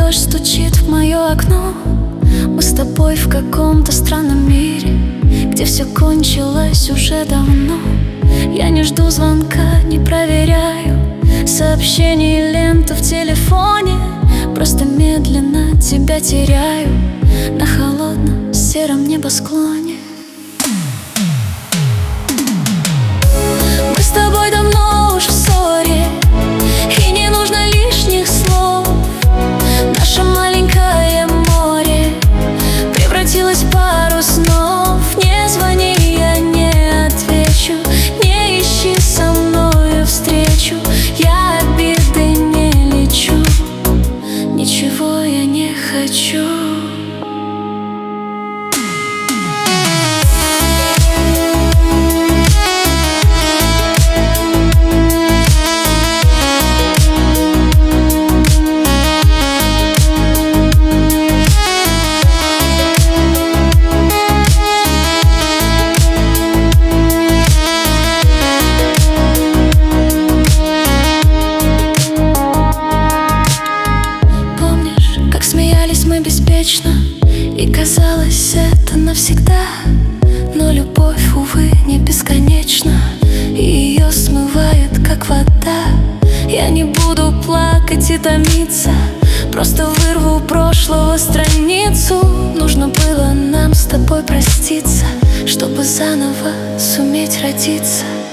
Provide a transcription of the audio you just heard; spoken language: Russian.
дождь стучит в мое окно. Мы с тобой в каком-то странном мире, где все кончилось уже давно. Я не жду звонка, не проверяю сообщений и ленту в телефоне. Просто медленно тебя теряю на холодном сером небосклоне. Мы с тобой давно уж в ссоре, и не нужно лишних слов. Наше маленькое море превратилось в пару снов. Не звони, я не отвечу, не ищи со мною встречу. Я обиды не лечу, ничего я не хочу. Мы беспечно, и казалось это навсегда. Но любовь, увы, не бесконечна, и ее смывает, как вода. Я не буду плакать и томиться, просто вырву у прошлого страницу. Нужно было нам с тобой проститься, чтобы заново суметь родиться.